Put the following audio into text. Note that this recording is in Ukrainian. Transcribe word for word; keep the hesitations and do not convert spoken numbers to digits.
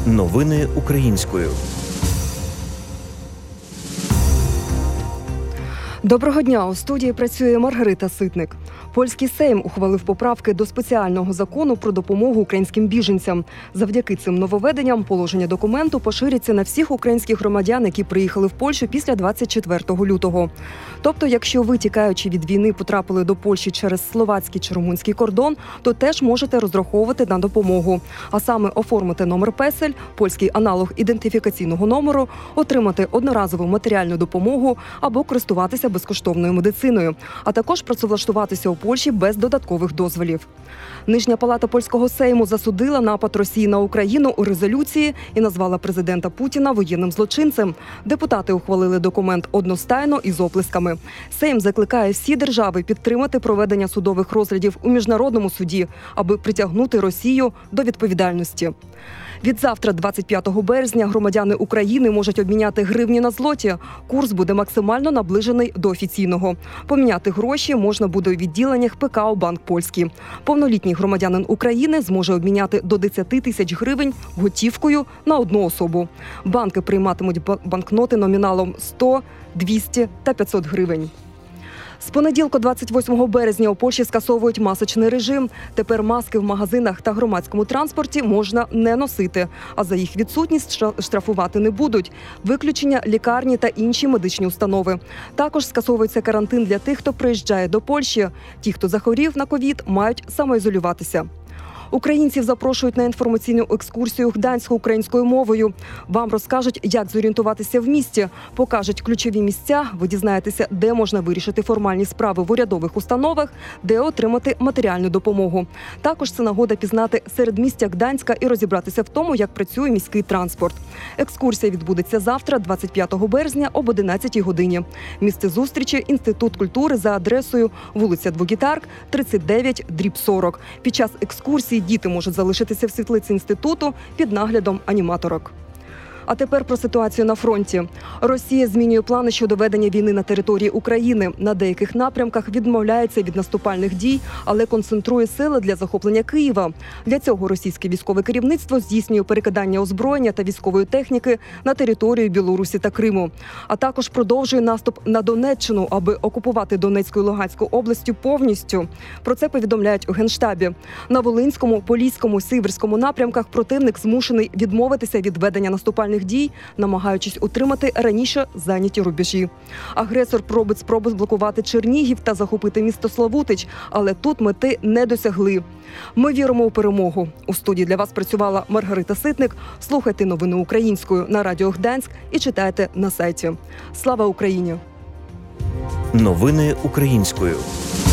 Новини українською. Доброго дня! У студії працює Маргарита Ситник. Польський Сейм ухвалив поправки до спеціального закону про допомогу українським біженцям. Завдяки цим нововведенням положення документу пошириться на всіх українських громадян, які приїхали в Польщу після двадцять четвертого лютого. Тобто, якщо ви, тікаючи від війни, потрапили до Польщі через словацький чи румунський кордон, то теж можете розраховувати на допомогу. А саме оформити номер песель, польський аналог ідентифікаційного номеру, отримати одноразову матеріальну допомогу або користуватися безкоштовною медициною, а також працевлаштуватися у Польщі без додаткових дозволів. Нижня палата польського Сейму засудила напад Росії на Україну у резолюції і назвала президента Путіна воєнним злочинцем. Депутати ухвалили документ одностайно і з оплесками. Сейм закликає всі держави підтримати проведення судових розглядів у міжнародному суді, аби притягнути Росію до відповідальності. Відзавтра, двадцять п'ятого березня, громадяни України можуть обміняти гривні на злоті. Курс буде максимально наближений до офіційного. Поміняти гроші можна буде у відділеннях ПКО «Банк Польський». Повнолітній громадянин України зможе обміняти до десять тисяч гривень готівкою на одну особу. Банки прийматимуть банкноти номіналом сто, двісті та п'ятсот гривень. З понеділка, двадцять восьмого березня, у Польщі скасовують масочний режим. Тепер маски в магазинах та громадському транспорті можна не носити, а за їх відсутність штрафувати не будуть. Виключення – лікарні та інші медичні установи. Також скасовується карантин для тих, хто приїжджає до Польщі. Ті, хто захворів на ковід, мають самоізолюватися. Українців запрошують на інформаційну екскурсію Гданську українською мовою. Вам розкажуть, як зорієнтуватися в місті, покажуть ключові місця, ви дізнаєтеся, де можна вирішити формальні справи в урядових установах, де отримати матеріальну допомогу. Також це нагода пізнати середмістя Гданська і розібратися в тому, як працює міський транспорт. Екскурсія відбудеться завтра, двадцять п'ятого березня, об одинадцятій годині. Місце зустрічі – Інститут культури за адресою вулиця Двогітарк, тридцять дев'ять, дріб сорок. Під час екскурсії діти можуть залишитися в світлиці інституту під наглядом аніматорок. А тепер про ситуацію на фронті. Росія змінює плани щодо ведення війни на території України. На деяких напрямках відмовляється від наступальних дій, але концентрує сили для захоплення Києва. Для цього російське військове керівництво здійснює перекидання озброєння та військової техніки на територію Білорусі та Криму. А також продовжує наступ на Донеччину, аби окупувати Донецьку і Луганську області повністю. Про це повідомляють у Генштабі. На Волинському, Поліському, Сіверському напрямках противник змушений відмовитися від ведення наступальних дій, намагаючись утримати раніше зайняті рубежі. Агресор робить спроби зблокувати Чернігів та захопити місто Славутич, але тут мети не досягли. Ми віримо у перемогу. У студії для вас працювала Маргарита Ситник. Слухайте новини українською на Радіо Гданськ і читайте на сайті. Слава Україні! Новини українською.